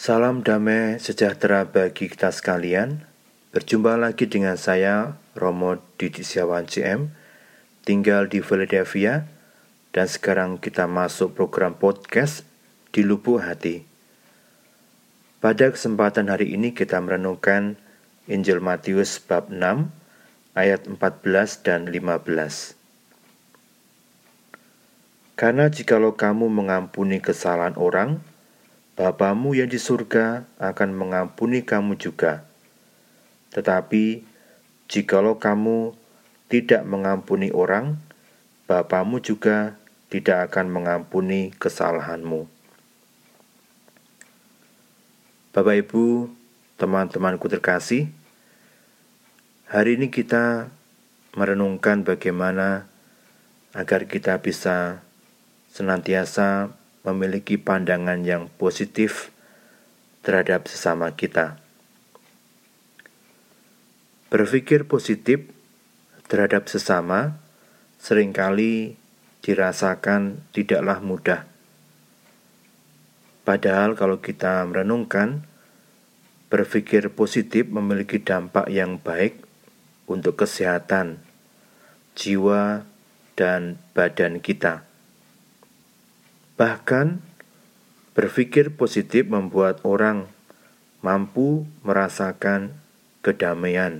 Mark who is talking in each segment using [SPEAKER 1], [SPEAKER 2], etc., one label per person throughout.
[SPEAKER 1] Salam damai sejahtera bagi kita sekalian. Berjumpa lagi dengan saya, Romo Didi Setiawan CM, tinggal di Philadelphia, dan sekarang kita masuk program podcast di Lubuk Hati. Pada kesempatan hari ini kita merenungkan Injil Matius bab 6, ayat 14 dan 15. Karena jikalau kamu mengampuni kesalahan orang, Bapamu yang di surga akan mengampuni kamu juga. Tetapi, jikalau kamu tidak mengampuni orang, Bapamu juga tidak akan mengampuni kesalahanmu. Bapak Ibu, teman-temanku terkasih, hari ini kita merenungkan bagaimana agar kita bisa senantiasa memiliki pandangan yang positif terhadap sesama kita. Berpikir positif terhadap sesama seringkali dirasakan tidaklah mudah. Padahal kalau kita merenungkan, berpikir positif memiliki dampak yang baik untuk kesehatan jiwa dan badan kita. Bahkan, berpikir positif membuat orang mampu merasakan kedamaian.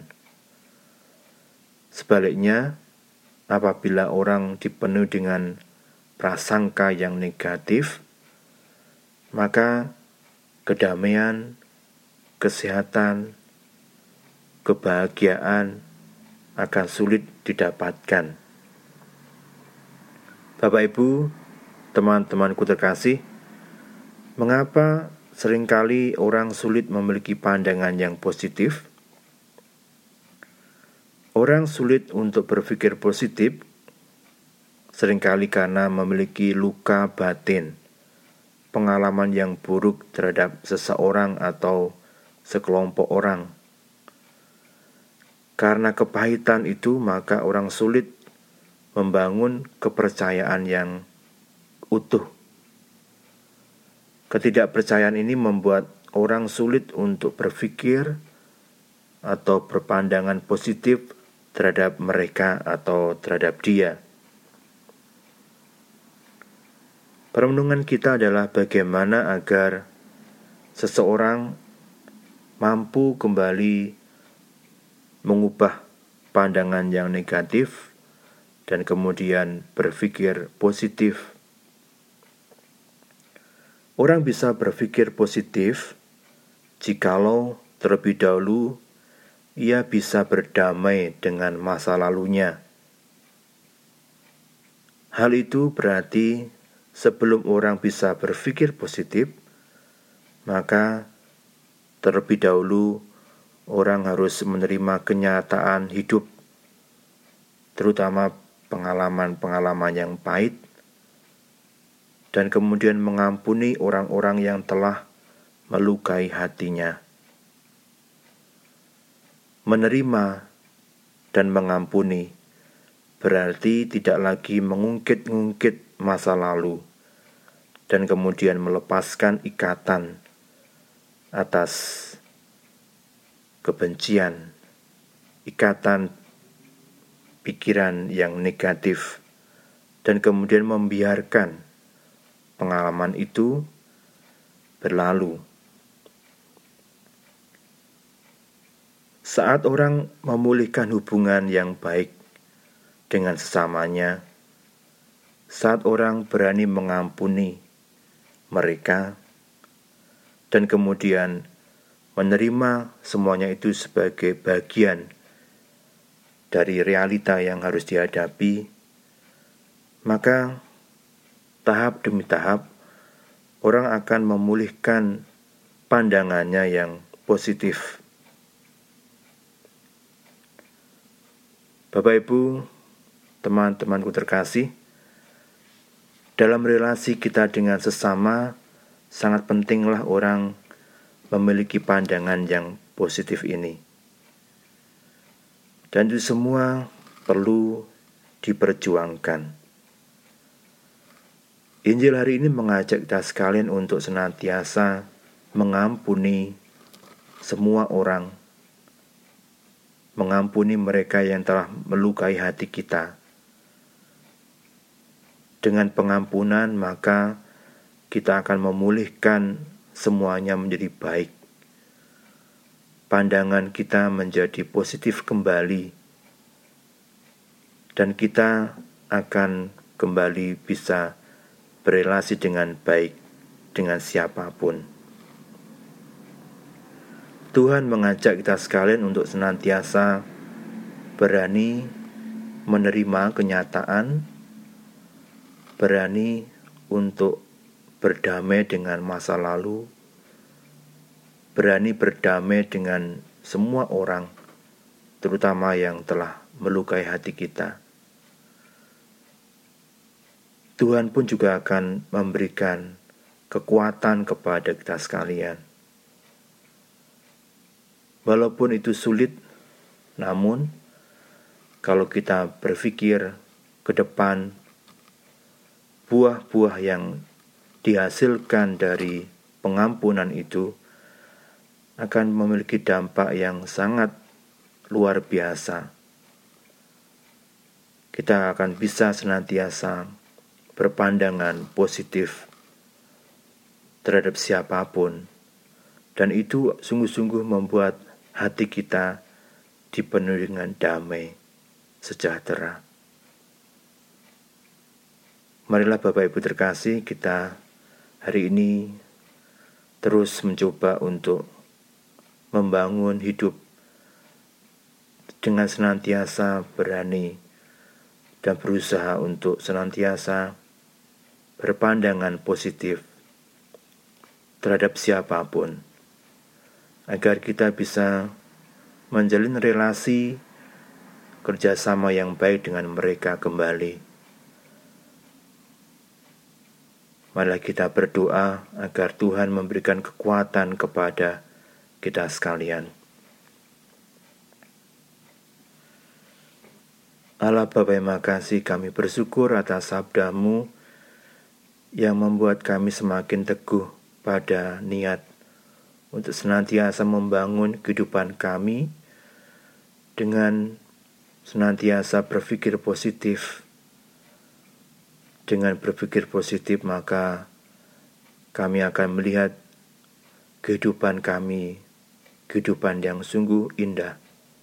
[SPEAKER 1] Sebaliknya, apabila orang dipenuhi dengan prasangka yang negatif, maka kedamaian, kesehatan, kebahagiaan akan sulit didapatkan. Bapak Ibu, teman-temanku terkasih, mengapa seringkali orang sulit memiliki pandangan yang positif? Orang sulit untuk berpikir positif seringkali karena memiliki luka batin, pengalaman yang buruk terhadap seseorang atau sekelompok orang. Karena kepahitan itu, maka orang sulit membangun kepercayaan yang utuh. Ketidakpercayaan ini membuat orang sulit untuk berpikir atau berpandangan positif terhadap mereka atau terhadap dia. Perenungan kita adalah bagaimana agar seseorang mampu kembali mengubah pandangan yang negatif dan kemudian berpikir positif. Orang bisa berpikir positif jikalau terlebih dahulu ia bisa berdamai dengan masa lalunya. Hal itu berarti sebelum orang bisa berpikir positif, maka terlebih dahulu orang harus menerima kenyataan hidup, terutama pengalaman-pengalaman yang pahit, dan kemudian mengampuni orang-orang yang telah melukai hatinya. Menerima dan mengampuni berarti tidak lagi mengungkit-ungkit masa lalu dan kemudian melepaskan ikatan atas kebencian, ikatan pikiran yang negatif, dan kemudian membiarkan pengalaman itu berlalu. Saat orang memulihkan hubungan yang baik dengan sesamanya, saat orang berani mengampuni mereka, dan kemudian menerima semuanya itu sebagai bagian dari realita yang harus dihadapi, maka tahap demi tahap, orang akan memulihkan pandangannya yang positif. Bapak Ibu, teman-temanku terkasih, dalam relasi kita dengan sesama, sangat pentinglah orang memiliki pandangan yang positif ini. Dan itu semua perlu diperjuangkan. Injil hari ini mengajak kita sekalian untuk senantiasa mengampuni semua orang, mengampuni mereka yang telah melukai hati kita. Dengan pengampunan maka kita akan memulihkan semuanya menjadi baik. Pandangan kita menjadi positif kembali, dan kita akan kembali bisa berelasi dengan baik dengan siapapun. Tuhan mengajak kita sekalian untuk senantiasa berani menerima kenyataan, berani untuk berdamai dengan masa lalu, berani berdamai dengan semua orang, terutama yang telah melukai hati kita. Tuhan pun juga akan memberikan kekuatan kepada kita sekalian. Walaupun itu sulit, namun kalau kita berpikir ke depan, buah-buah yang dihasilkan dari pengampunan itu akan memiliki dampak yang sangat luar biasa. Kita akan bisa senantiasa berpandangan positif terhadap siapapun, dan itu sungguh-sungguh membuat hati kita dipenuhi dengan damai, sejahtera. Marilah Bapak Ibu terkasih, kita hari ini terus mencoba untuk membangun hidup dengan senantiasa berani dan berusaha untuk senantiasa berpandangan positif terhadap siapapun, agar kita bisa menjalin relasi kerjasama yang baik dengan mereka kembali. Marilah kita berdoa agar Tuhan memberikan kekuatan kepada kita sekalian. Allah Bapa yang Maha Kasih, kami bersyukur atas sabda-Mu yang membuat kami semakin teguh pada niat untuk senantiasa membangun kehidupan kami dengan senantiasa berpikir positif. Dengan berpikir positif maka kami akan melihat kehidupan kami, kehidupan yang sungguh indah.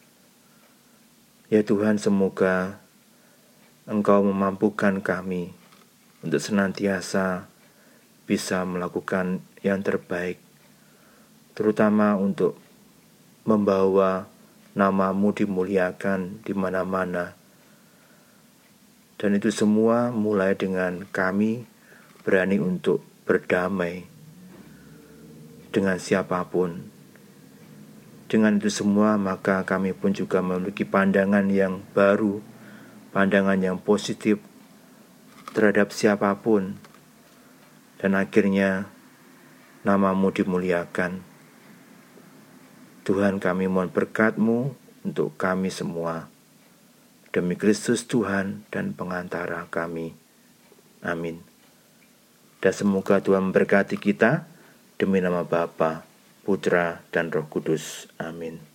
[SPEAKER 1] Ya Tuhan, semoga Engkau memampukan kami untuk senantiasa bisa melakukan yang terbaik, terutama untuk membawa nama-Mu dimuliakan di mana-mana. Dan itu semua mulai dengan kami berani untuk berdamai dengan siapapun. Dengan itu semua maka kami pun juga memiliki pandangan yang baru, pandangan yang positif terhadap siapapun, dan akhirnya nama-Mu dimuliakan. Tuhan, kami mohon berkat-Mu untuk kami semua, demi Kristus Tuhan dan pengantara kami. Amin. Dan semoga Tuhan memberkati kita, demi nama Bapa, Putra, dan Roh Kudus. Amin.